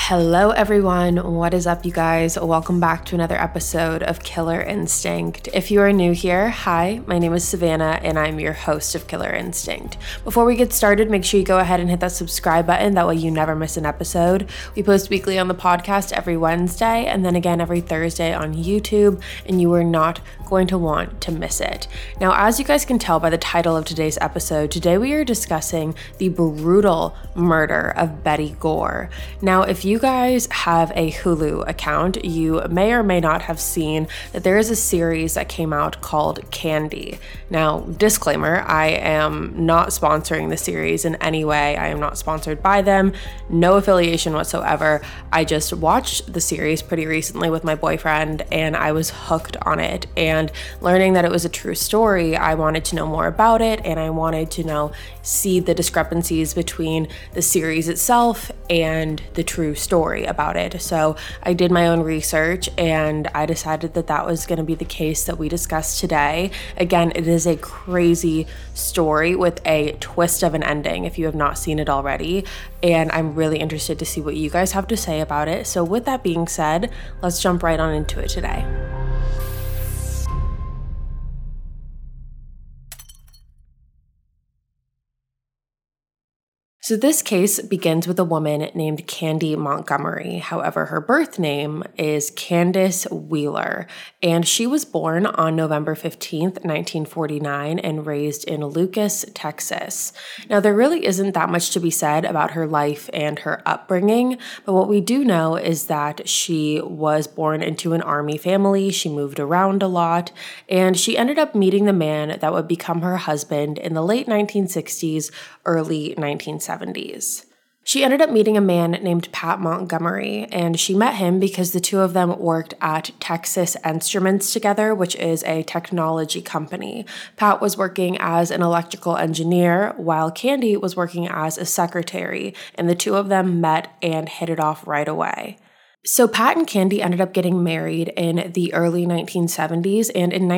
Hello everyone, what is up you guys? Welcome back to another episode of Killer Instinct. If you are new here, hi, my name is Savannah and I'm your host of Killer Instinct. Before we get started, make sure you go ahead and hit that subscribe button, that way you never miss an episode. We post weekly on the podcast every Wednesday and then again every Thursday on YouTube, and you are not going to want to miss it. Now, as you guys can tell by the title of today's episode, today we are discussing the brutal murder of Betty Gore. Now, if you guys have a Hulu account, you may or may not have seen that there is a series that came out called Candy. Now, disclaimer, I am not sponsoring the series in any way. I am not sponsored by them, no affiliation whatsoever. I just watched the series pretty recently with my boyfriend and I was hooked on it. And learning that it was a true story, I wanted to know more about it and I wanted to see the discrepancies between the series itself and the true story about it. So I did my own research and I decided that that was going to be the case that we discussed today. Again, it is a crazy story with a twist of an ending if you have not seen it already, and I'm really interested to see what you guys have to say about it. So with that being said, let's jump right on into it today. So this case begins with a woman named Candy Montgomery. However, her birth name is Candace Wheeler, and she was born on November 15th, 1949, and raised in Lucas, Texas. Now, there really isn't that much to be said about her life and her upbringing, but what we do know is that she was born into an army family. She moved around a lot, and she ended up meeting the man that would become her husband in the late 1960s, early 1970s. She ended up meeting a man named Pat Montgomery, and she met him because the two of them worked at Texas Instruments together, which is a technology company. Pat was working as an electrical engineer, while Candy was working as a secretary, and the two of them met and hit it off right away. So Pat and Candy ended up getting married in the early 1970s, and in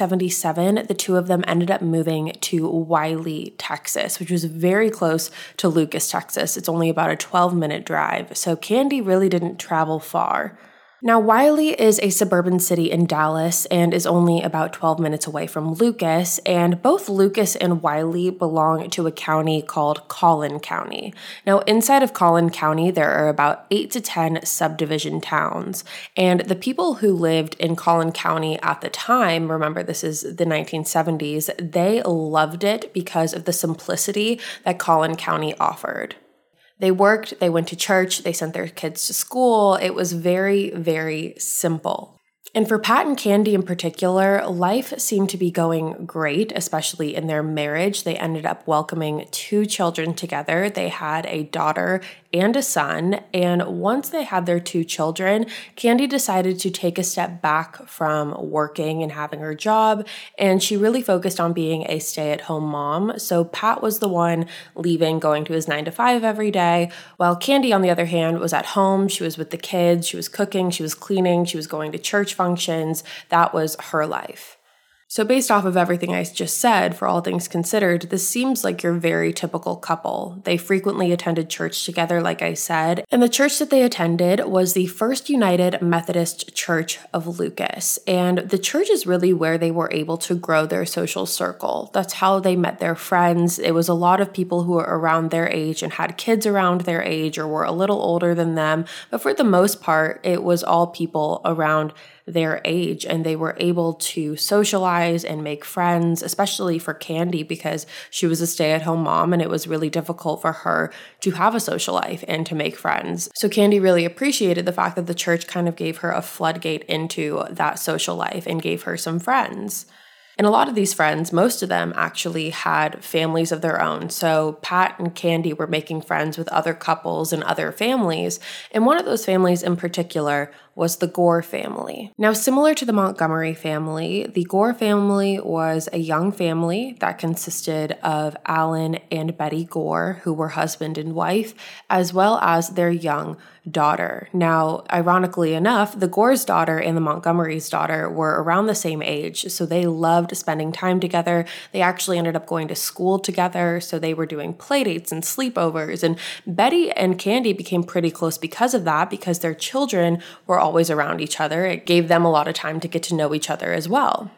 1977, the two of them ended up moving to Wylie, Texas, which was very close to Lucas, Texas. It's only about a 12-minute drive, so Candy really didn't travel far. Now, Wylie is a suburban city in Dallas and is only about 12 minutes away from Lucas, and both Lucas and Wylie belong to a county called Collin County. Now, inside of Collin County, there are about 8 to 10 subdivision towns, and the people who lived in Collin County at the time, remember this is the 1970s, they loved it because of the simplicity that Collin County offered. They worked, they went to church, they sent their kids to school. It was very, very simple. And for Pat and Candy in particular, life seemed to be going great, especially in their marriage. They ended up welcoming 2 children together. They had a daughter and a son. And once they had their 2 children, Candy decided to take a step back from working and having her job, and she really focused on being a stay-at-home mom. So Pat was the one leaving, going to his 9 to 5 every day, while Candy, on the other hand, was at home. She was with the kids, she was cooking, she was cleaning, she was going to church functions. That was her life. So based off of everything I just said, for all things considered, this seems like your very typical couple. They frequently attended church together, like I said, and the church that they attended was the First United Methodist Church of Lucas, and the church is really where they were able to grow their social circle. That's how they met their friends. It was a lot of people who were around their age and had kids around their age or were a little older than them, but for the most part, it was all people around their age, and they were able to socialize and make friends, especially for Candy because she was a stay-at-home mom and it was really difficult for her to have a social life and to make friends. So Candy really appreciated the fact that the church kind of gave her a floodgate into that social life and gave her some friends. And a lot of these friends, most of them actually had families of their own. So Pat and Candy were making friends with other couples and other families. And one of those families in particular was the Gore family. Now, similar to the Montgomery family, the Gore family was a young family that consisted of Alan and Betty Gore, who were husband and wife, as well as their young daughter. Now, ironically enough, the Gore's daughter and the Montgomery's daughter were around the same age, so they loved spending time together. They actually ended up going to school together, so they were doing play dates and sleepovers, and Betty and Candy became pretty close because of that, because their children were always around each other. It gave them a lot of time to get to know each other as well.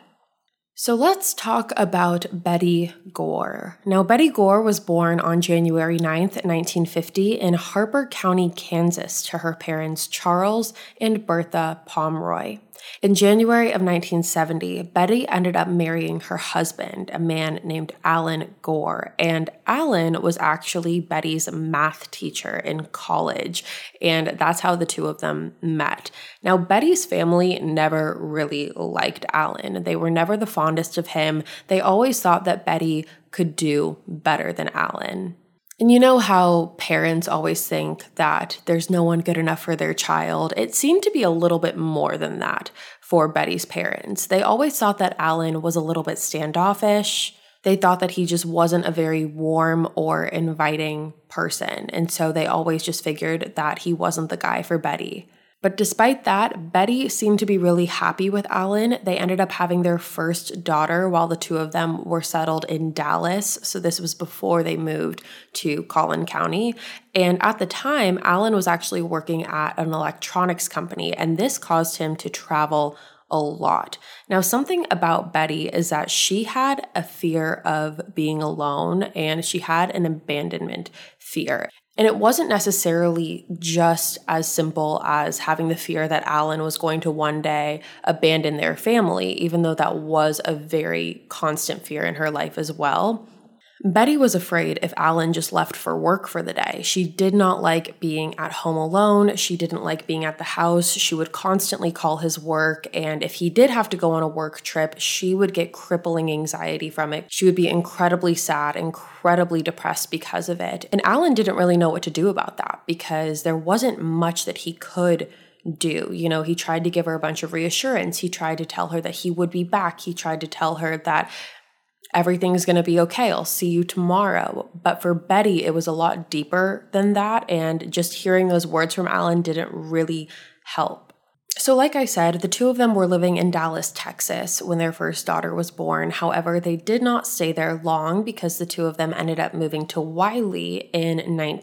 So let's talk about Betty Gore. Now, Betty Gore was born on January 9th, 1950 in Harper County, Kansas, to her parents Charles and Bertha Pomeroy. In January of 1970, Betty ended up marrying her husband, a man named Alan Gore, and Alan was actually Betty's math teacher in college, and that's how the two of them met. Now, Betty's family never really liked Alan. They were never the fondest of him. They always thought that Betty could do better than Alan. And you know how parents always think that there's no one good enough for their child? It seemed to be a little bit more than that for Betty's parents. They always thought that Alan was a little bit standoffish. They thought that he just wasn't a very warm or inviting person. And so they always just figured that he wasn't the guy for Betty. But despite that, Betty seemed to be really happy with Alan. They ended up having their first daughter while the two of them were settled in Dallas. So this was before they moved to Collin County. And at the time, Alan was actually working at an electronics company, and this caused him to travel a lot. Now, something about Betty is that she had a fear of being alone, and she had an abandonment fear. And it wasn't necessarily just as simple as having the fear that Alan was going to one day abandon their family, even though that was a very constant fear in her life as well. Betty was afraid if Alan just left for work for the day. She did not like being at home alone. She didn't like being at the house. She would constantly call his work. And if he did have to go on a work trip, she would get crippling anxiety from it. She would be incredibly sad, incredibly depressed because of it. And Alan didn't really know what to do about that because there wasn't much that he could do. You know, he tried to give her a bunch of reassurance. He tried to tell her that he would be back. He tried to tell her that everything's going to be okay. I'll see you tomorrow. But for Betty, it was a lot deeper than that. And just hearing those words from Alan didn't really help. So like I said, the two of them were living in Dallas, Texas when their first daughter was born. However, they did not stay there long because the two of them ended up moving to Wiley in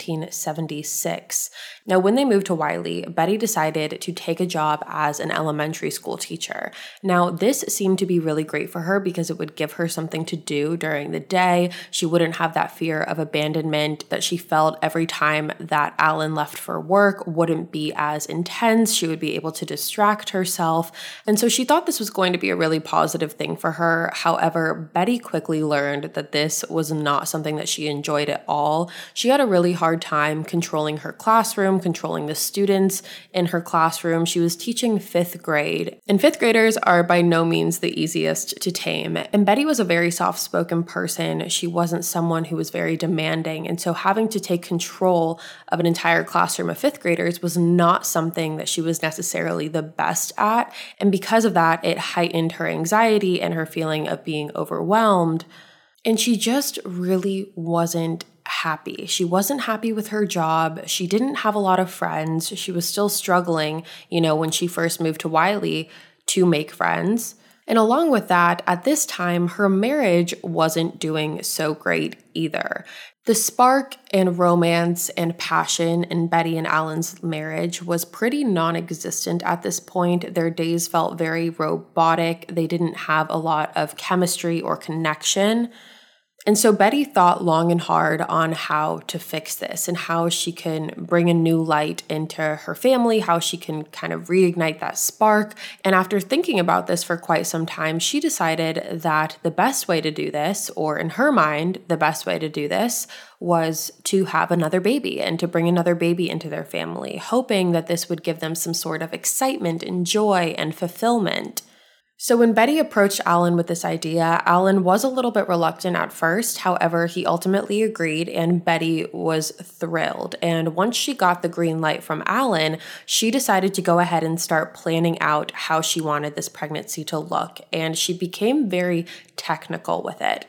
1976. Now, when they moved to Wiley, Betty decided to take a job as an elementary school teacher. Now, this seemed to be really great for her because it would give her something to do during the day. She wouldn't have that fear of abandonment that she felt every time that Alan left for work wouldn't be as intense. She would be able to distract herself. And so she thought this was going to be a really positive thing for her. However, Betty quickly learned that this was not something that she enjoyed at all. She had a really hard time controlling her classroom, controlling the students in her classroom. She was teaching fifth grade, and fifth graders are by no means the easiest to tame. And Betty was a very soft-spoken person. She wasn't someone who was very demanding. And so having to take control of an entire classroom of fifth graders was not something that she was necessarily the best at. And because of that, it heightened her anxiety and her feeling of being overwhelmed. And she just really wasn't happy. She wasn't happy with her job. She didn't have a lot of friends. She was still struggling, when she first moved to Wiley to make friends. And along with that, at this time, her marriage wasn't doing so great either. The spark and romance and passion in Betty and Alan's marriage was pretty non-existent at this point. Their days felt very robotic. They didn't have a lot of chemistry or connection. And so Betty thought long and hard on how to fix this and how she can bring a new light into her family, how she can kind of reignite that spark. And after thinking about this for quite some time, she decided that the best way to do this, or in her mind, the best way to do this, was to have another baby and to bring another baby into their family, hoping that this would give them some sort of excitement and joy and fulfillment. So when Betty approached Alan with this idea, Alan was a little bit reluctant at first. However, he ultimately agreed and Betty was thrilled. And once she got the green light from Alan, she decided to go ahead and start planning out how she wanted this pregnancy to look. And she became very technical with it.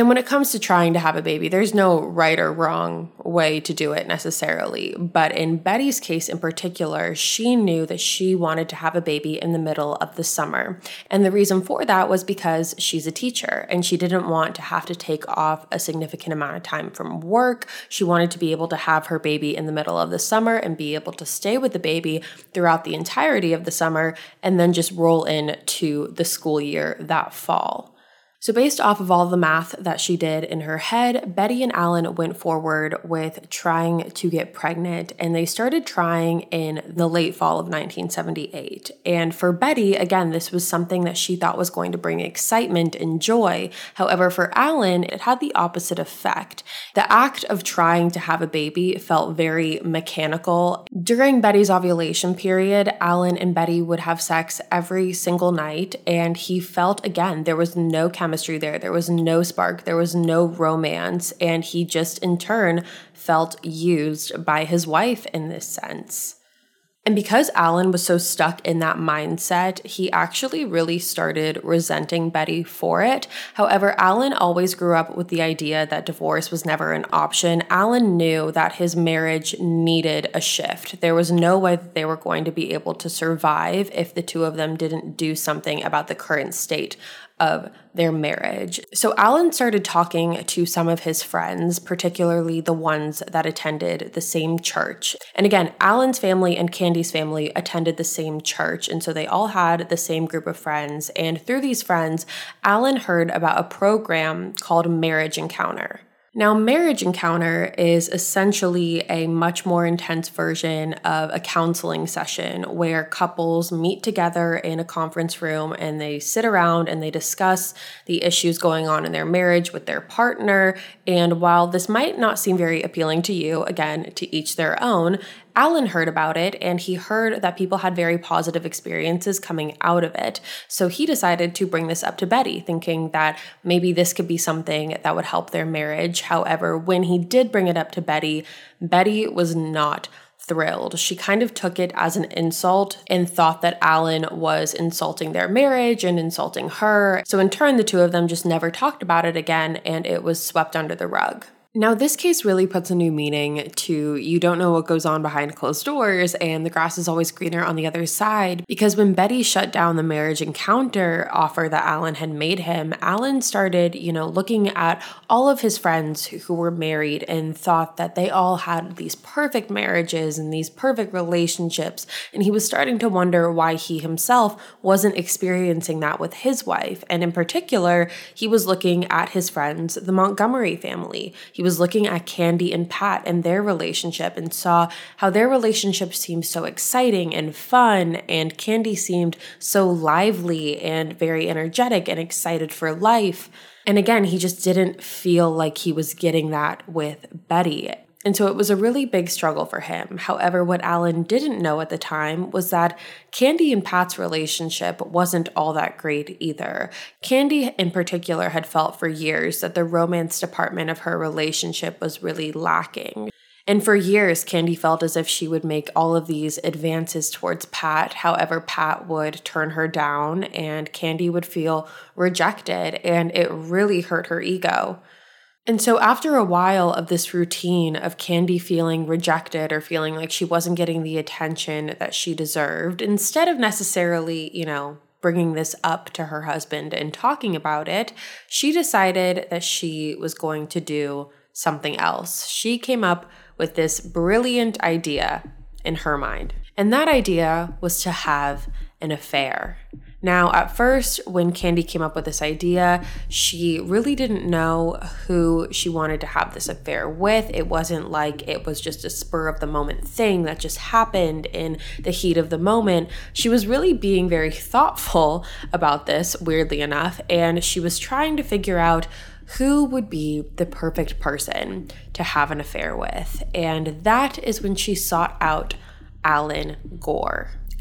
And when it comes to trying to have a baby, there's no right or wrong way to do it necessarily. But in Betty's case in particular, she knew that she wanted to have a baby in the middle of the summer. And the reason for that was because she's a teacher and she didn't want to have to take off a significant amount of time from work. She wanted to be able to have her baby in the middle of the summer and be able to stay with the baby throughout the entirety of the summer and then just roll into the school year that fall. So based off of all the math that she did in her head, Betty and Alan went forward with trying to get pregnant, and they started trying in the late fall of 1978. And for Betty, again, this was something that she thought was going to bring excitement and joy. However, for Alan, it had the opposite effect. The act of trying to have a baby felt very mechanical. During Betty's ovulation period, Alan and Betty would have sex every single night, and he felt, again, there was no chemistry there. There was no spark. There was no romance. And he just in turn felt used by his wife in this sense. And because Alan was so stuck in that mindset, he actually really started resenting Betty for it. However, Alan always grew up with the idea that divorce was never an option. Alan knew that his marriage needed a shift. There was no way that they were going to be able to survive if the two of them didn't do something about the current state of their marriage. So Alan started talking to some of his friends, particularly the ones that attended the same church. And again, Alan's family and Candy's family attended the same church, and so they all had the same group of friends. And through these friends, Alan heard about a program called Marriage Encounter. Now, Marriage Encounter is essentially a much more intense version of a counseling session where couples meet together in a conference room and they sit around and they discuss the issues going on in their marriage with their partner. And while this might not seem very appealing to you, again, to each their own, Alan heard about it and he heard that people had very positive experiences coming out of it. So he decided to bring this up to Betty, thinking that maybe this could be something that would help their marriage. However, when he did bring it up to Betty, Betty was not thrilled. She kind of took it as an insult and thought that Alan was insulting their marriage and insulting her. So in turn, the two of them just never talked about it again and it was swept under the rug. Now, this case really puts a new meaning to you don't know what goes on behind closed doors and the grass is always greener on the other side, because when Betty shut down the Marriage Encounter offer that Alan had made him, Alan started, looking at all of his friends who were married and thought that they all had these perfect marriages and these perfect relationships. And he was starting to wonder why he himself wasn't experiencing that with his wife. And in particular, he was looking at his friends, the Montgomery family. He was looking at Candy and Pat and their relationship and saw how their relationship seemed so exciting and fun, and Candy seemed so lively and very energetic and excited for life. And again, he just didn't feel like he was getting that with Betty. And so it was a really big struggle for him. However, what Alan didn't know at the time was that Candy and Pat's relationship wasn't all that great either. Candy in particular had felt for years that the romance department of her relationship was really lacking. And for years, Candy felt as if she would make all of these advances towards Pat. However, Pat would turn her down and Candy would feel rejected, and it really hurt her ego. And so after a while of this routine of Candy feeling rejected or feeling like she wasn't getting the attention that she deserved, instead of necessarily, bringing this up to her husband and talking about it, she decided that she was going to do something else. She came up with this brilliant idea in her mind. And that idea was to have an affair. Now, at first, when Candy came up with this idea, she really didn't know who she wanted to have this affair with. It wasn't like it was just a spur of the moment thing that just happened in the heat of the moment. She was really being very thoughtful about this, weirdly enough, and she was trying to figure out who would be the perfect person to have an affair with. And that is when she sought out Alan Gore.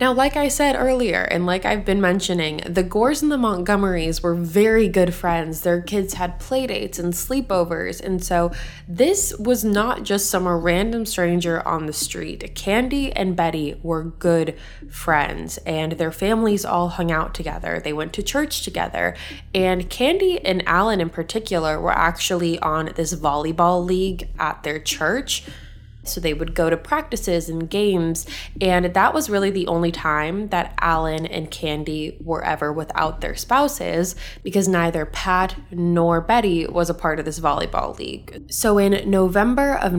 Now, like I said earlier, and like I've been mentioning, the Gores and the Montgomerys were very good friends. Their kids had playdates and sleepovers, and so this was not just some random stranger on the street. Candy and Betty were good friends, and their families all hung out together. They went to church together, and Candy and Alan in particular were actually on this volleyball league at their church. So they would go to practices and games, and that was really the only time that Alan and Candy were ever without their spouses, because neither Pat nor Betty was a part of this volleyball league. So in November of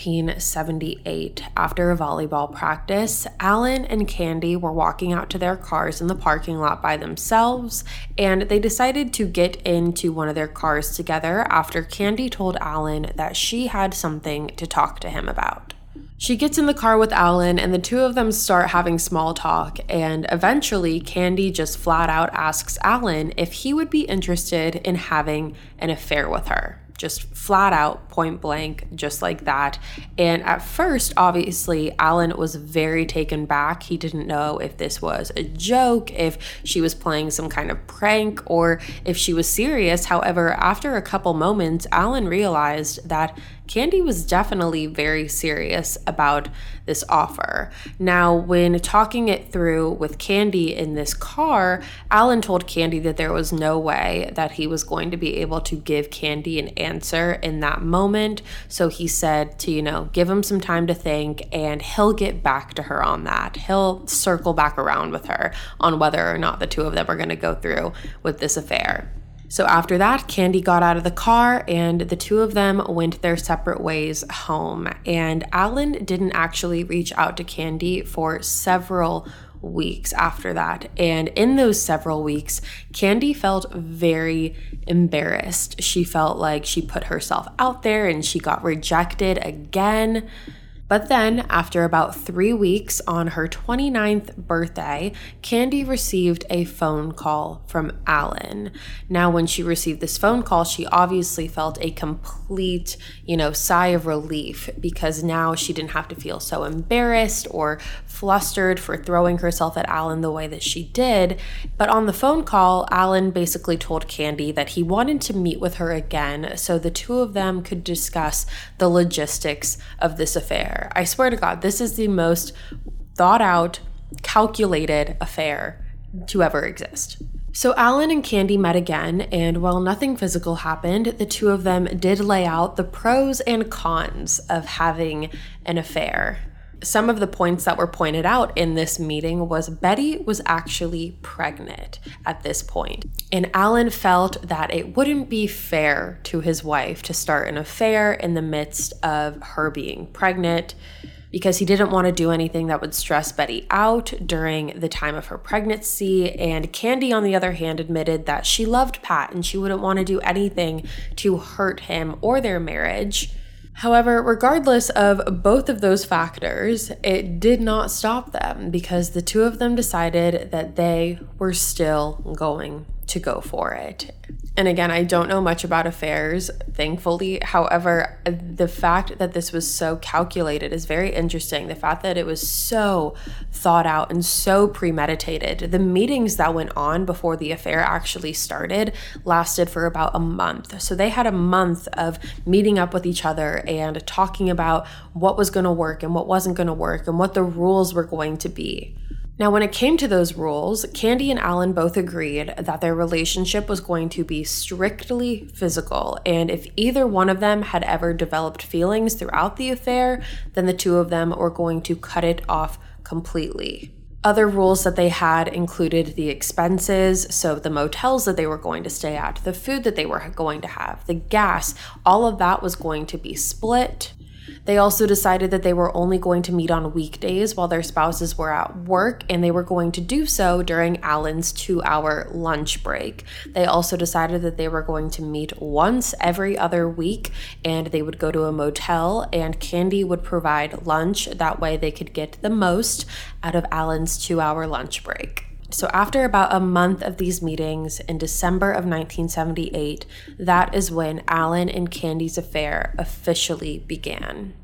1978, after a volleyball practice, Alan and Candy were walking out to their cars in the parking lot by themselves, and they decided to get into one of their cars together after Candy told Alan that she had something to talk to him about. She gets in the car with Alan, and the two of them start having small talk, and eventually Candy just flat out asks Alan if he would be interested in having an affair with her. Just flat out, point blank, just like that. And at first, obviously, Alan was very taken back. He didn't know if this was a joke, if she was playing some kind of prank, or if she was serious. However, after a couple moments, Alan realized that Candy was definitely very serious about this offer. Now, when talking it through with Candy in this car, Alan told Candy that there was no way that he was going to be able to give Candy an answer in that moment. So he said to, give him some time to think, and he'll get back to her on that. He'll circle back around with her on whether or not the two of them are going to go through with this affair. So after that, Candy got out of the car, and the two of them went their separate ways home. And Alan didn't actually reach out to Candy for several weeks after that. And in those several weeks, Candy felt very embarrassed. She felt like she put herself out there and she got rejected again. But then, after about 3 weeks, on her 29th birthday, Candy received a phone call from Alan. Now, when she received this phone call, she obviously felt a complete, sigh of relief, because now she didn't have to feel so embarrassed or flustered for throwing herself at Alan the way that she did. But on the phone call, Alan basically told Candy that he wanted to meet with her again so the two of them could discuss the logistics of this affair. I swear to God, this is the most thought out, calculated affair to ever exist. So Alan and Candy met again, and while nothing physical happened, the two of them did lay out the pros and cons of having an affair. Some of the points that were pointed out in this meeting was Betty was actually pregnant at this point. And Alan felt that it wouldn't be fair to his wife to start an affair in the midst of her being pregnant, because he didn't want to do anything that would stress Betty out during the time of her pregnancy. And Candy, on the other hand, admitted that she loved Pat and she wouldn't want to do anything to hurt him or their marriage. However, regardless of both of those factors, it did not stop them, because the two of them decided that they were still going to go for it. And again, I don't know much about affairs, thankfully. However, the fact that this was so calculated is very interesting. The fact that it was so thought out and so premeditated. The meetings that went on before the affair actually started lasted for about a month. So they had a month of meeting up with each other and talking about what was going to work and what wasn't going to work and what the rules were going to be. Now, when it came to those rules, Candy and Alan both agreed that their relationship was going to be strictly physical, and if either one of them had ever developed feelings throughout the affair, then the two of them were going to cut it off completely. Other rules that they had included the expenses, so the motels that they were going to stay at, the food that they were going to have, the gas, all of that was going to be split. They also decided that they were only going to meet on weekdays while their spouses were at work, and they were going to do so during Alan's 2-hour lunch break. They also decided that they were going to meet once every other week, and they would go to a motel, and Candy would provide lunch. That way they could get the most out of Alan's 2-hour lunch break. So after about a month of these meetings in December of 1978, that is when Alan and Candy's affair officially began.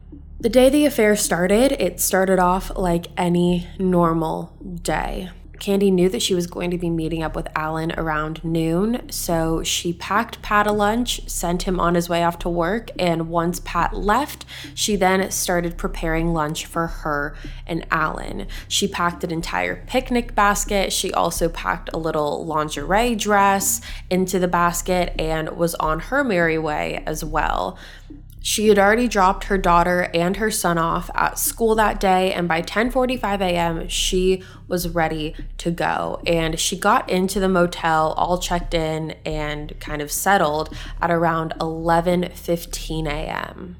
The day the affair started, it started off like any normal day. Candy knew that she was going to be meeting up with Alan around noon, so she packed Pat a lunch, sent him on his way off to work, and once Pat left, she then started preparing lunch for her and Alan. She packed an entire picnic basket. She also packed a little lingerie dress into the basket and was on her merry way as well. She had already dropped her daughter and her son off at school that day, and by 10:45 a.m., she was ready to go. And she got into the motel, all checked in and kind of settled at around 11:15 a.m.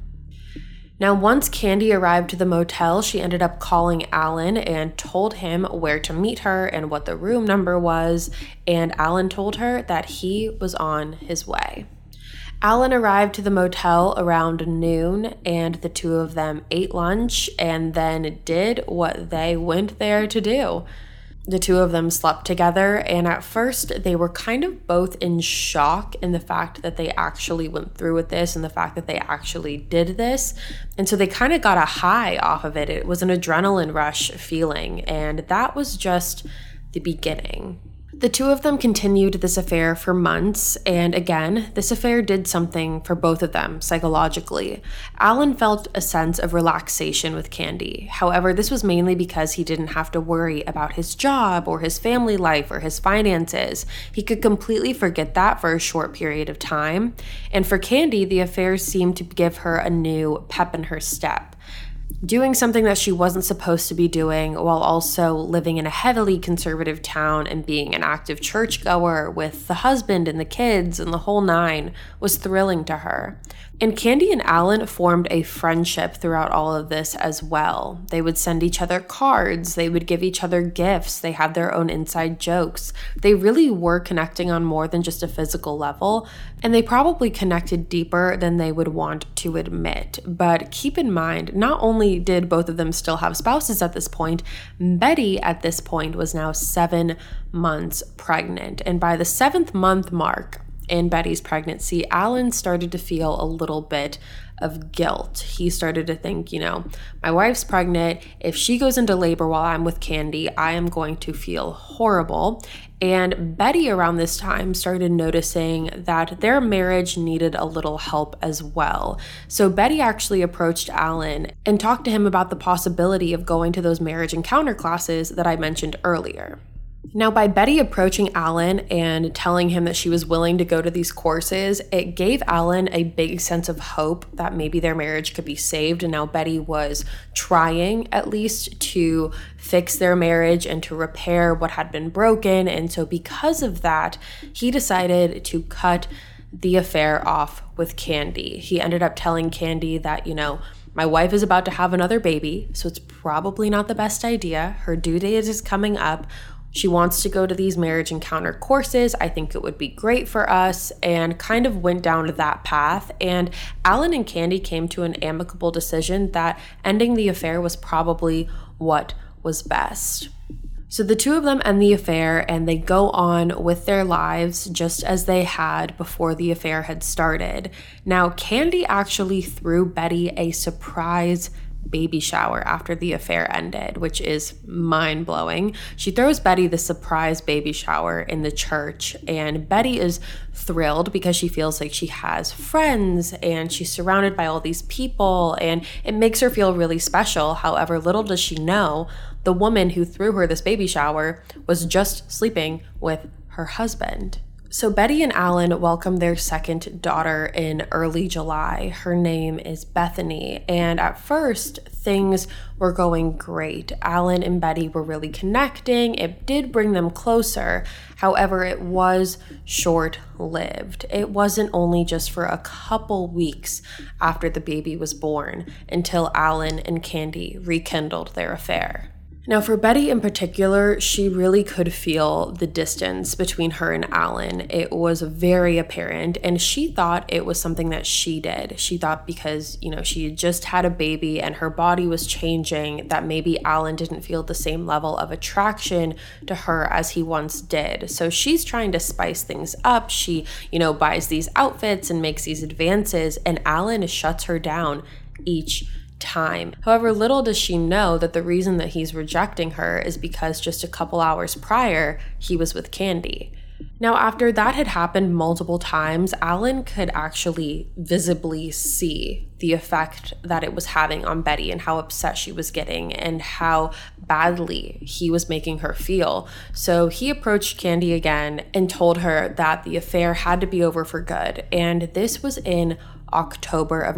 Now, once Candy arrived to the motel, she ended up calling Alan and told him where to meet her and what the room number was, and Alan told her that he was on his way. Alan arrived to the motel around noon, and the two of them ate lunch and then did what they went there to do. The two of them slept together, and at first they were kind of both in shock in the fact that they actually went through with this and the fact that they actually did this. And so they kind of got a high off of it. It was an adrenaline rush feeling, and that was just the beginning. The two of them continued this affair for months, and again, this affair did something for both of them psychologically. Alan felt a sense of relaxation with Candy. However, this was mainly because he didn't have to worry about his job or his family life or his finances. He could completely forget that for a short period of time. And for Candy, the affair seemed to give her a new pep in her step. Doing something that she wasn't supposed to be doing while also living in a heavily conservative town and being an active churchgoer with the husband and the kids and the whole nine was thrilling to her. And Candy and Alan formed a friendship throughout all of this as well. They would send each other cards, they would give each other gifts, they had their own inside jokes. They really were connecting on more than just a physical level, and they probably connected deeper than they would want to admit. But keep in mind, not only did both of them still have spouses at this point, Betty at this point was now 7 months pregnant. And by the 7th month mark in Betty's pregnancy, Alan started to feel a little bit of guilt. He started to think, my wife's pregnant. If she goes into labor while I'm with Candy, I am going to feel horrible. And Betty around this time started noticing that their marriage needed a little help as well. So Betty actually approached Alan and talked to him about the possibility of going to those marriage encounter classes that I mentioned earlier. Now, by Betty approaching Alan and telling him that she was willing to go to these courses, it gave Alan a big sense of hope that maybe their marriage could be saved. And now Betty was trying at least to fix their marriage and to repair what had been broken. And so because of that, he decided to cut the affair off with Candy. He ended up telling Candy that, my wife is about to have another baby, so it's probably not the best idea. Her due date is coming up. She wants to go to these marriage encounter courses. I think it would be great for us, and kind of went down that path. And Alan and Candy came to an amicable decision that ending the affair was probably what was best. So the two of them end the affair and they go on with their lives just as they had before the affair had started. Now, Candy actually threw Betty a surprise baby shower after the affair ended, which is mind-blowing. She throws Betty the surprise baby shower in the church, and Betty is thrilled because she feels like she has friends and she's surrounded by all these people, and it makes her feel really special. However, little does she know, the woman who threw her this baby shower was just sleeping with her husband. So Betty and Alan welcomed their second daughter in early July. Her name is Bethany, and at first things were going great. Alan and Betty were really connecting. It did bring them closer. However, it was short-lived. It wasn't only just for a couple weeks after the baby was born until Alan and Candy rekindled their affair. Now, for Betty in particular, she really could feel the distance between her and Alan. It was very apparent, and she thought it was something that she did. She thought because, she had just had a baby and her body was changing, that maybe Alan didn't feel the same level of attraction to her as he once did. So she's trying to spice things up. She, buys these outfits and makes these advances, and Alan shuts her down each time. However, little does she know that the reason that he's rejecting her is because just a couple hours prior, he was with Candy. Now, after that had happened multiple times, Alan could actually visibly see the effect that it was having on Betty and how upset she was getting and how badly he was making her feel. So he approached Candy again and told her that the affair had to be over for good. And this was in October of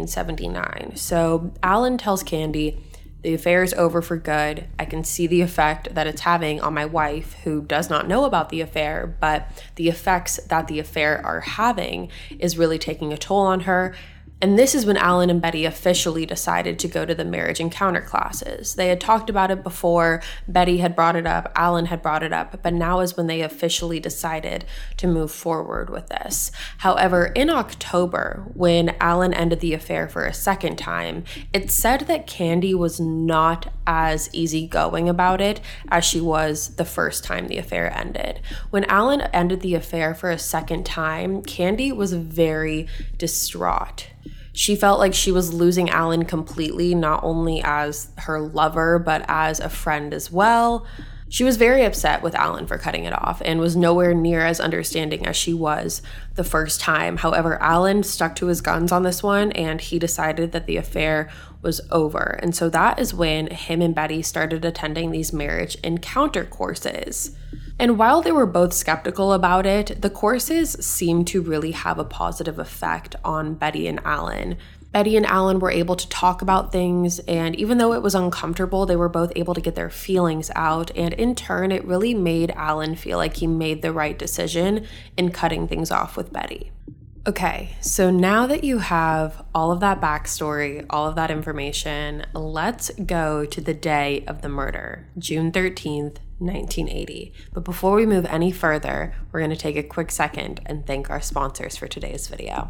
1979. So Alan tells Candy, the affair is over for good. I can see the effect that it's having on my wife, who does not know about the affair, but the effects that the affair are having is really taking a toll on her. And this is when Alan and Betty officially decided to go to the marriage encounter classes. They had talked about it before, Betty had brought it up, Alan had brought it up, but now is when they officially decided to move forward with this. However, in October, when Alan ended the affair for a second time, it said that Candy was not as easygoing about it as she was the first time the affair ended. When Alan ended the affair for a second time, Candy was very distraught. She felt like she was losing Alan completely, not only as her lover, but as a friend as well. She was very upset with Alan for cutting it off and was nowhere near as understanding as she was the first time. However, Alan stuck to his guns on this one and he decided that the affair was over. And so that is when him and Betty started attending these marriage encounter courses. And while they were both skeptical about it, the courses seemed to really have a positive effect on Betty and Alan. Betty and Alan were able to talk about things, and even though it was uncomfortable, they were both able to get their feelings out, and in turn, it really made Alan feel like he made the right decision in cutting things off with Betty. Okay, so now that you have all of that backstory, all of that information, let's go to the day of the murder, June 13th, 1980. But before we move any further, we're going to take a quick second and thank our sponsors for today's video.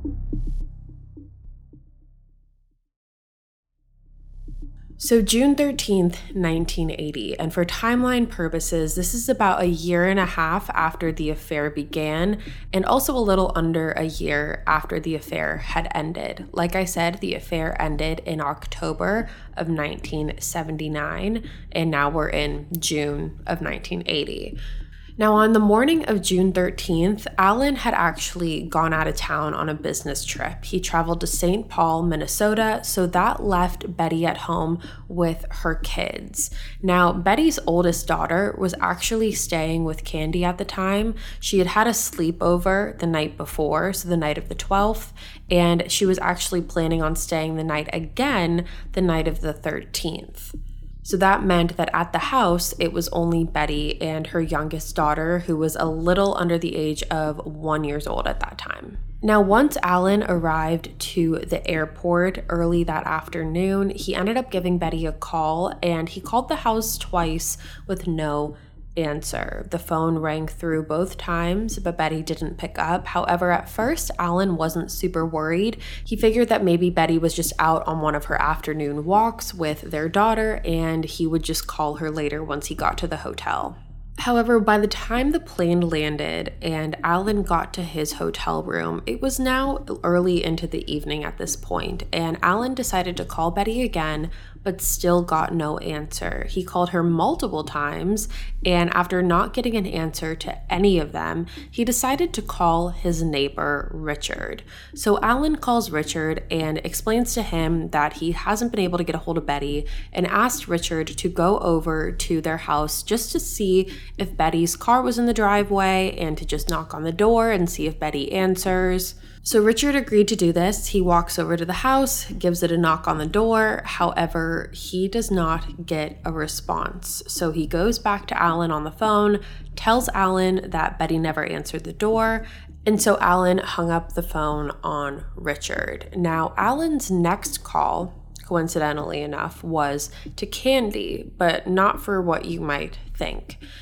So June 13th, 1980, and for timeline purposes, this is about a year and a half after the affair began, and also a little under a year after the affair had ended. Like I said, the affair ended in October of 1979, and now we're in June of 1980. Now, on the morning of June 13th, Alan had actually gone out of town on a business trip. He traveled to St. Paul, Minnesota, so that left Betty at home with her kids. Now, Betty's oldest daughter was actually staying with Candy at the time. She had had a sleepover the night before, so the night of the 12th, and she was actually planning on staying the night again the night of the 13th. So that meant that at the house, it was only Betty and her youngest daughter, who was a little under the age of 1 year old at that time. Now, once Alan arrived to the airport early that afternoon, he ended up giving Betty a call, and he called the house twice with no answer. The phone rang through both times, but Betty didn't pick up. However, at first, Alan wasn't super worried. He figured that maybe Betty was just out on one of her afternoon walks with their daughter, and he would just call her later once he got to the hotel. However, by the time the plane landed and Alan got to his hotel room, it was now early into the evening at this point, and Alan decided to call Betty again, but still got no answer. He called her multiple times, and after not getting an answer to any of them, he decided to call his neighbor, Richard. So Alan calls Richard and explains to him that he hasn't been able to get a hold of Betty, and asked Richard to go over to their house just to see if Betty's car was in the driveway and to just knock on the door and see if Betty answers. So Richard agreed to do this. He walks over to the house, gives it a knock on the door. However, he does not get a response. So he goes back to Alan on the phone, tells Alan that Betty never answered the door. And so Alan hung up the phone on Richard. Now, Alan's next call, coincidentally enough, was to Candy, but not for what you might think.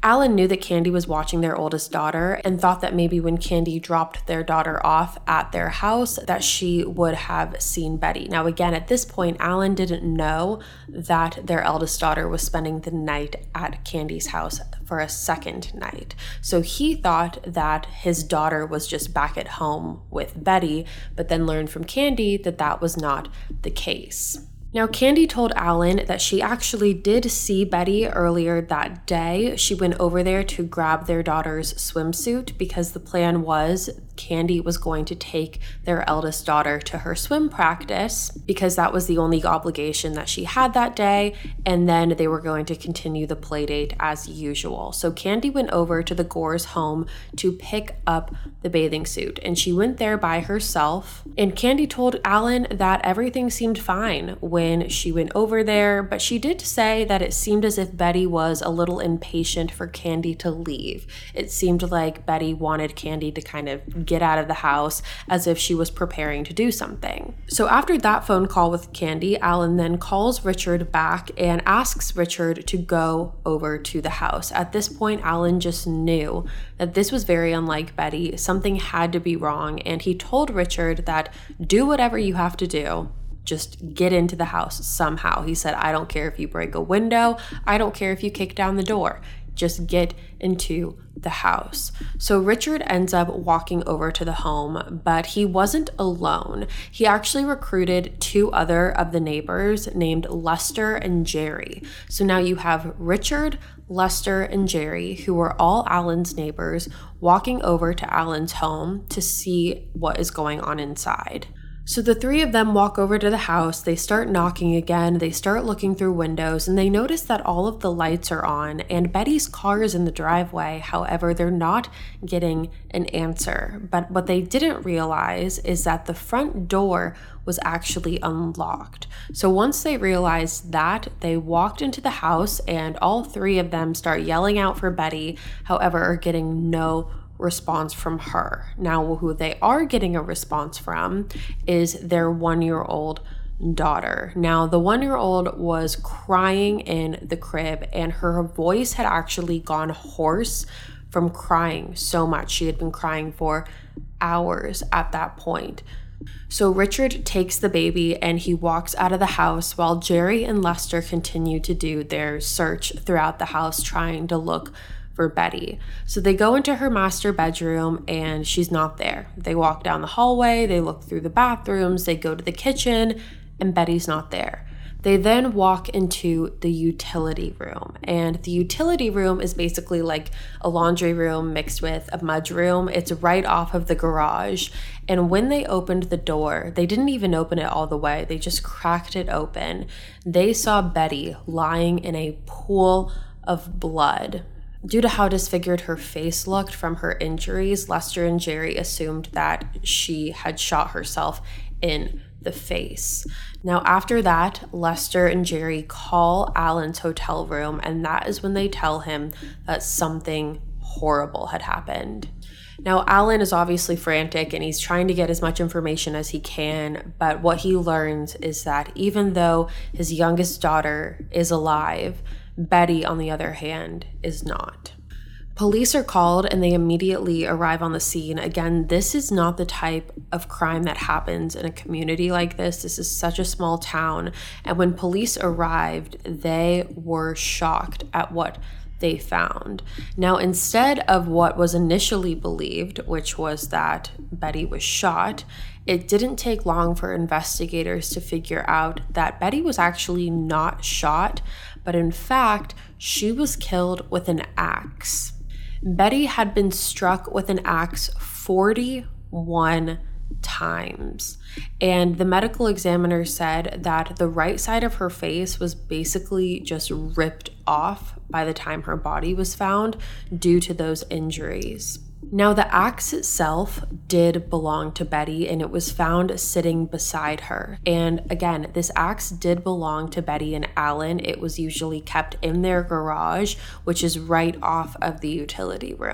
Alan knew that Candy was watching their oldest daughter and thought that maybe when Candy dropped their daughter off at their house that she would have seen Betty. Now again, at this point, Alan didn't know that their eldest daughter was spending the night at Candy's house for a second night. So he thought that his daughter was just back at home with Betty, but then learned from Candy that that was not the case. Now, Candy told Alan that she actually did see Betty earlier that day. She went over there to grab their daughter's swimsuit because the plan was Candy was going to take their eldest daughter to her swim practice because that was the only obligation that she had that day, and then they were going to continue the play date as usual. So Candy went over to the Gores' home to pick up the bathing suit, and she went there by herself, and Candy told Alan that everything seemed fine when she went over there, but she did say that it seemed as if Betty was a little impatient for Candy to leave. It seemed like Betty wanted Candy to kind of get out of the house as if she was preparing to do something. So after that phone call with Candy, Alan then calls Richard back and asks Richard to go over to the house. At this point, Alan just knew that this was very unlike Betty. Something had to be wrong, and he told Richard that do whatever you have to do. Just get into the house somehow. He said, I don't care if you break a window. I don't care if you kick down the door. Just get into the house. So Richard ends up walking over to the home, but he wasn't alone. He actually recruited two other of the neighbors named Lester and Jerry. So now you have Richard, Lester, and Jerry, who were all Alan's neighbors, walking over to Alan's home to see what is going on inside. So the three of them walk over to the house, they start knocking again, they start looking through windows, and they notice that all of the lights are on and Betty's car is in the driveway. However, they're not getting an answer. But what they didn't realize is that the front door was actually unlocked. So once they realized that, they walked into the house and all three of them start yelling out for Betty, however, are getting no response from her. Now, who they are getting a response from is their 1-year-old daughter. Now, the 1-year-old was crying in the crib, and her voice had actually gone hoarse from crying so much. She had been crying for hours at that point. So Richard takes the baby and he walks out of the house while Jerry and Lester continue to do their search throughout the house, trying to look for Betty. So they go into her master bedroom and she's not there. They walk down the hallway, they look through the bathrooms, they go to the kitchen, and Betty's not there. They then walk into the utility room, and the utility room is basically like a laundry room mixed with a mudroom. It's right off of the garage, and when they opened the door, they didn't even open it all the way, they just cracked it open. They saw Betty lying in a pool of blood. Due to how disfigured her face looked from her injuries, Lester and Jerry assumed that she had shot herself in the face. Now, after that, Lester and Jerry call Alan's hotel room, and that is when they tell him that something horrible had happened. Now, Alan is obviously frantic and he's trying to get as much information as he can, but what he learns is that even though his youngest daughter is alive, Betty, on the other hand, is not. Police are called and they immediately arrive on the scene. Again, this is not the type of crime that happens in a community like this. This is such a small town. And when police arrived, they were shocked at what they found. Now, instead of what was initially believed, which was that Betty was shot, it didn't take long for investigators to figure out that Betty was actually not shot, but in fact, she was killed with an axe. Betty had been struck with an axe 41 times, and the medical examiner said that the right side of her face was basically just ripped off by the time her body was found due to those injuries. Now, the axe itself did belong to Betty, and it was found sitting beside her. And again, this axe did belong to Betty and Alan. It was usually kept in their garage, which is right off of the utility room.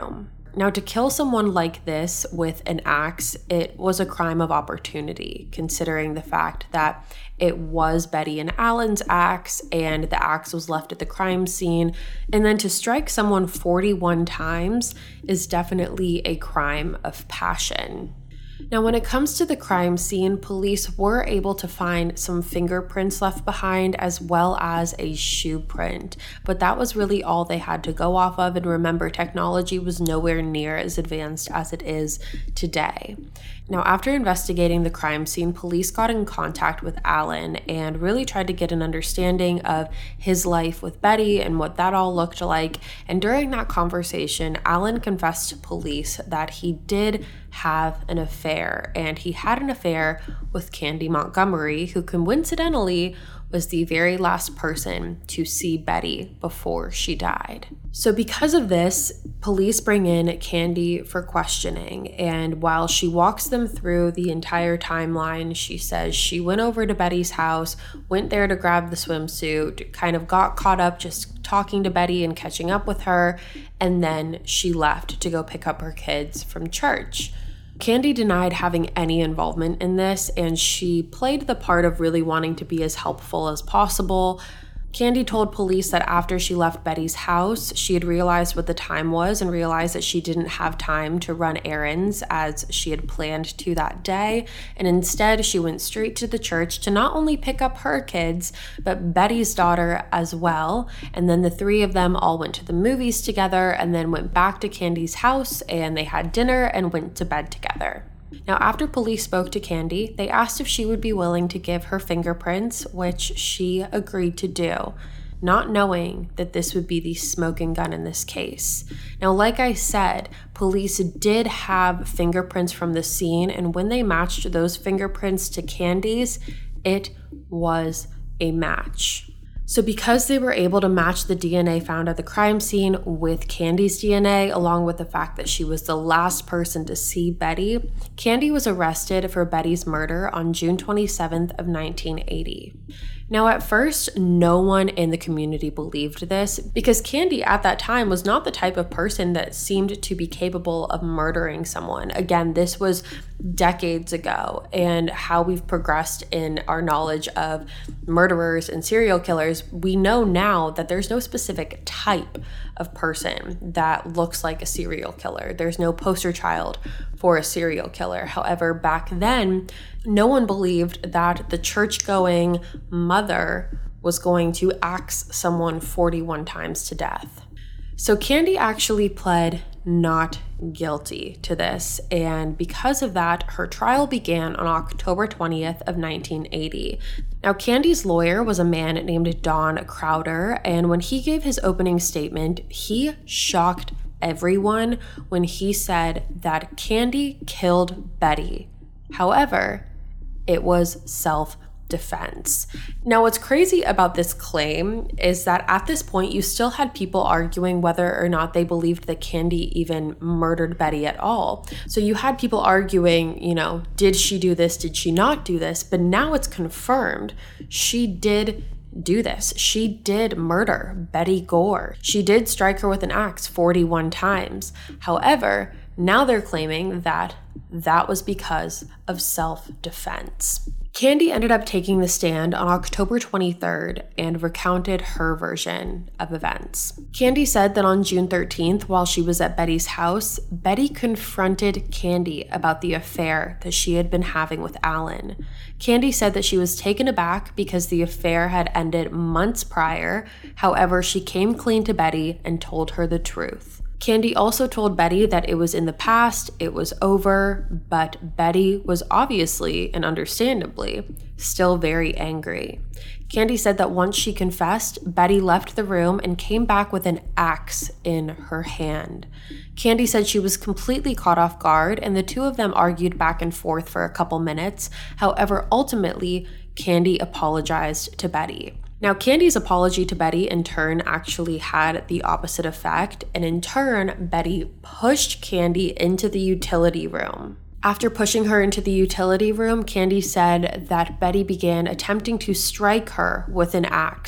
Now, to kill someone like this with an axe, it was a crime of opportunity, considering the fact that it was Betty and Alan's axe, and the axe was left at the crime scene. And then to strike someone 41 times is definitely a crime of passion. Now, when it comes to the crime scene, police were able to find some fingerprints left behind as well as a shoe print, but that was really all they had to go off of. And remember, technology was nowhere near as advanced as it is today. Now, after investigating the crime scene, police got in contact with Alan and really tried to get an understanding of his life with Betty and what that all looked like. And during that conversation, Alan confessed to police that he did have an affair, and he had an affair with Candy Montgomery, who coincidentally was the very last person to see Betty before she died. So because of this, police bring in Candy for questioning, and while she walks them through the entire timeline, she says she went over to Betty's house, went there to grab the swimsuit, kind of got caught up just talking to Betty and catching up with her, and then she left to go pick up her kids from church. Candy denied having any involvement in this, and she played the part of really wanting to be as helpful as possible. Candy told police that after she left Betty's house, she had realized what the time was and realized that she didn't have time to run errands as she had planned to that day. And instead, she went straight to the church to not only pick up her kids, but Betty's daughter as well. And then the three of them all went to the movies together and then went back to Candy's house, and they had dinner and went to bed together. Now, after police spoke to Candy, they asked if she would be willing to give her fingerprints, which she agreed to do, not knowing that this would be the smoking gun in this case. Now, like I said, police did have fingerprints from the scene, and when they matched those fingerprints to Candy's, it was a match. So because they were able to match the DNA found at the crime scene with Candy's DNA, along with the fact that she was the last person to see Betty, Candy was arrested for Betty's murder on June 27th of 1980. Now, at first, no one in the community believed this because Candy at that time was not the type of person that seemed to be capable of murdering someone. Again, this was decades ago, and how we've progressed in our knowledge of murderers and serial killers, we know now that there's no specific type of person that looks like a serial killer. There's no poster child for a serial killer. However, back then, no one believed that the church-going mother was going to axe someone 41 times to death. So Candy actually pled not guilty to this, and because of that, her trial began on October 20th of 1980. Now, Candy's lawyer was a man named Don Crowder, and when he gave his opening statement, he shocked everyone when he said that Candy killed Betty. However, it was self-defense. Now, what's crazy about this claim is that at this point, you still had people arguing whether or not they believed that Candy even murdered Betty at all. So you had people arguing, did she do this? Did she not do this? But now it's confirmed. She did do this. She did murder Betty Gore. She did strike her with an axe 41 times. However, now they're claiming that that was because of self-defense. Candy ended up taking the stand on October 23rd and recounted her version of events. Candy said that on June 13th, while she was at Betty's house, Betty confronted Candy about the affair that she had been having with Alan. Candy said that she was taken aback because the affair had ended months prior. However, she came clean to Betty and told her the truth. Candy also told Betty that it was in the past, it was over, but Betty was obviously and understandably still very angry. Candy said that once she confessed, Betty left the room and came back with an axe in her hand. Candy said she was completely caught off guard, and the two of them argued back and forth for a couple minutes. However, ultimately, Candy apologized to Betty. Now, Candy's apology to Betty in turn actually had the opposite effect, and in turn, Betty pushed Candy into the utility room. After pushing her into the utility room, Candy said that Betty began attempting to strike her with an axe.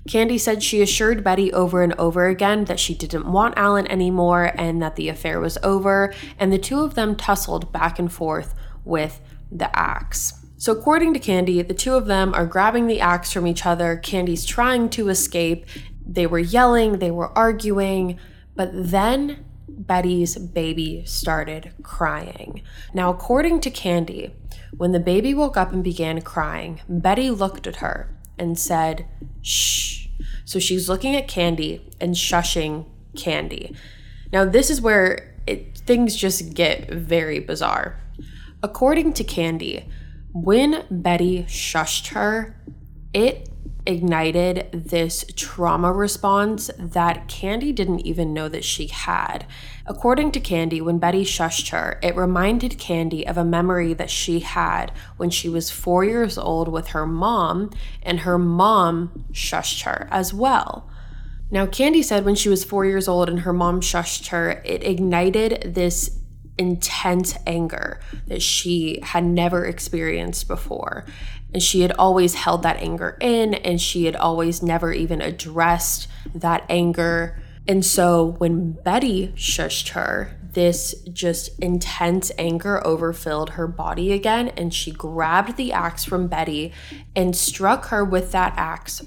Candy said she assured Betty over and over again that she didn't want Alan anymore and that the affair was over, and the two of them tussled back and forth with the axe. So according to Candy, the two of them are grabbing the axe from each other. Candy's trying to escape. They were yelling, they were arguing, but then Betty's baby started crying. Now, according to Candy, when the baby woke up and began crying, Betty looked at her and said, "Shh." So she's looking at Candy and shushing Candy. Now, this is where things just get very bizarre. According to Candy, when Betty shushed her, it ignited this trauma response that Candy didn't even know that she had. According to Candy, when Betty shushed her, it reminded Candy of a memory that she had when she was 4 years old with her mom, and her mom shushed her as well. Now, Candy said when she was 4 years old and her mom shushed her, it ignited this intense anger that she had never experienced before. And she had always held that anger in, and she had always never even addressed that anger. And so when Betty shushed her, this just intense anger overfilled her body again, and she grabbed the axe from Betty and struck her with that axe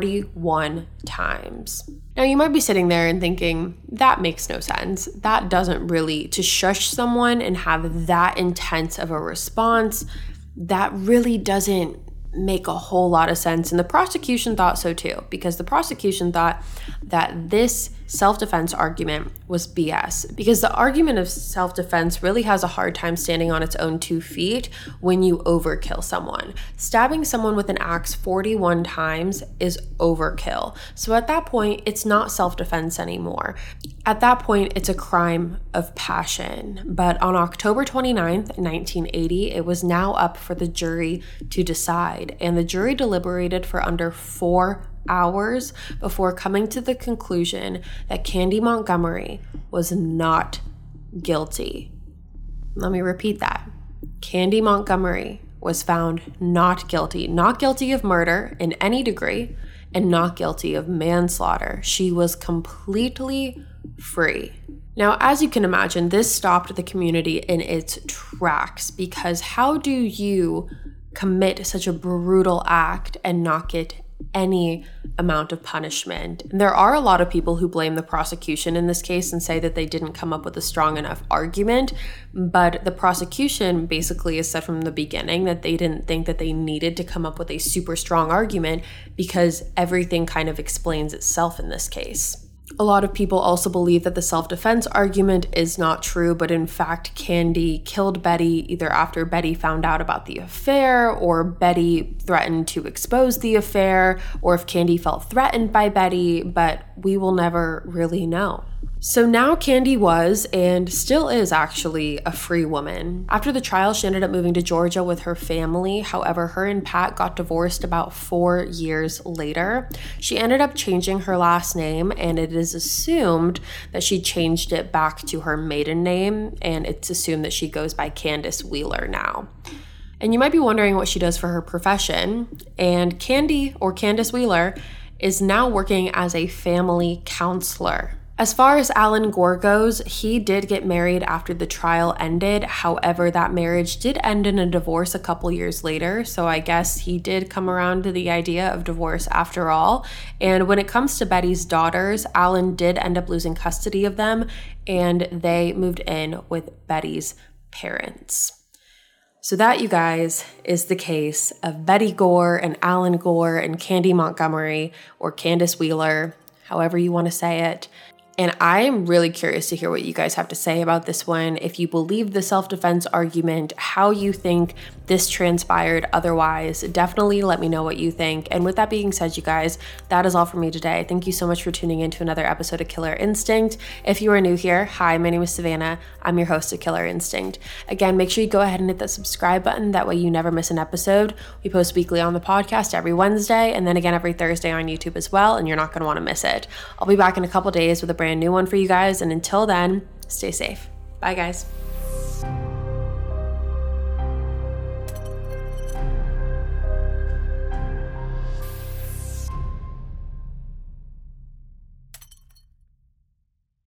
41 times. Now, you might be sitting there and thinking, that makes no sense. That doesn't really, to shush someone and have that intense of a response, that really doesn't make a whole lot of sense. And the prosecution thought so too, because the prosecution thought that this self-defense argument was BS, because the argument of self-defense really has a hard time standing on its own 2 feet when you overkill someone. Stabbing someone with an axe 41 times is overkill. So at that point, it's not self-defense anymore. At that point, it's a crime of passion. But on October 29th, 1980, it was now up for the jury to decide, and the jury deliberated for under 4 hours before coming to the conclusion that Candy Montgomery was not guilty. Let me repeat that. Candy Montgomery was found not guilty of murder in any degree, and not guilty of manslaughter. She was completely free. Now, as you can imagine, this stopped the community in its tracks, because how do you commit such a brutal act and not get any amount of punishment? And there are a lot of people who blame the prosecution in this case and say that they didn't come up with a strong enough argument, but the prosecution basically has said from the beginning that they didn't think that they needed to come up with a super strong argument because everything kind of explains itself in this case. A lot of people also believe that the self-defense argument is not true, but in fact, Candy killed Betty either after Betty found out about the affair, or Betty threatened to expose the affair, or if Candy felt threatened by Betty, but we will never really know. So now Candy was, and still is actually, a free woman. After the trial, she ended up moving to Georgia with her family. However, her and Pat got divorced about 4 years later. She ended up changing her last name, and it is assumed that she changed it back to her maiden name, and it's assumed that she goes by Candace Wheeler now. And you might be wondering what she does for her profession, and Candy, or Candace Wheeler, is now working as a family counselor. As far as Alan Gore goes, he did get married after the trial ended. However, that marriage did end in a divorce a couple years later, so I guess he did come around to the idea of divorce after all. And when it comes to Betty's daughters, Alan did end up losing custody of them, and they moved in with Betty's parents. So that, you guys, is the case of Betty Gore and Alan Gore and Candy Montgomery, or Candace Wheeler, however you want to say it. And I'm really curious to hear what you guys have to say about this one. If you believe the self-defense argument, how you think this transpired otherwise, definitely let me know what you think. And with that being said, you guys, that is all for me today. Thank you so much for tuning in to another episode of Killer Instinct. If you are new here, hi, my name is Savannah. I'm your host of Killer Instinct. Again, make sure you go ahead and hit that subscribe button. That way you never miss an episode. We post weekly on the podcast every Wednesday, and then again every Thursday on YouTube as well, and you're not going to want to miss it. I'll be back in a couple days with a brand new one for you guys, and until then, stay safe. Bye, guys.